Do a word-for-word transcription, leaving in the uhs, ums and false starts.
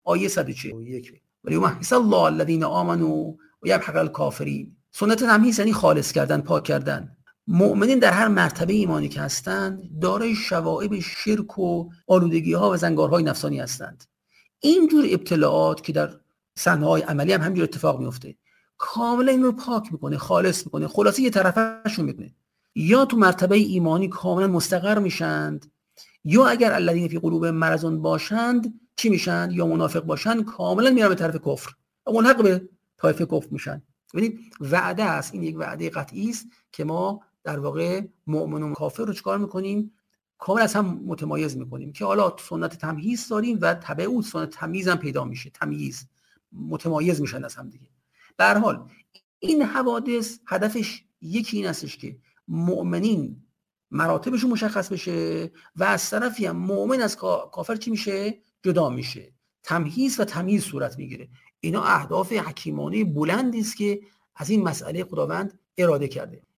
آیه صد و چهل و یک ولیمحص الله الذین آمنوا و یمحق الکافرین. سنت تمحیص یعنی خالص کردن، پاک کردن. مؤمنین در هر مرتبه ایمانی که هستند دارای شوائب شرک و آلودگی‌ها و زنگارهای نفسانی هستند. اینجور ابتلاعات که در صحنه‌های عملی هم همینجور اتفاق میفته، کاملا این رو پاک میکنه، خالص میکنه، خلاصه یه طرفشون میکنه. یا تو مرتبه ایمانی کاملا مستقر میشند، یا اگر الذین فی قلوبهم مرض باشند چی میشن؟ یا منافق باشند کاملا میرن به طرف کفر و ملحق به طایفه کفر میشن. ببینید وعده است، این یک وعده قطعی است که ما در واقع مؤمن و کافر رو چیکار میکنیم؟ کاملا از هم متمایز میکنیم که حالا سنت تمییز داریم و تبع اون سنت تمییز هم پیدا میشه، تمییز متمایز میشن از هم دیگه. به هر حال این حوادث هدفش یکی این استش که مؤمنین مراتبشون مشخص بشه و از طرفی هم مؤمن از کافر چی میشه؟ جدا میشه، تمییز و تمییز صورت میگیره. اینا اهداف حکیمانه بلندی است که از این مسئله خداوند اراده کرده.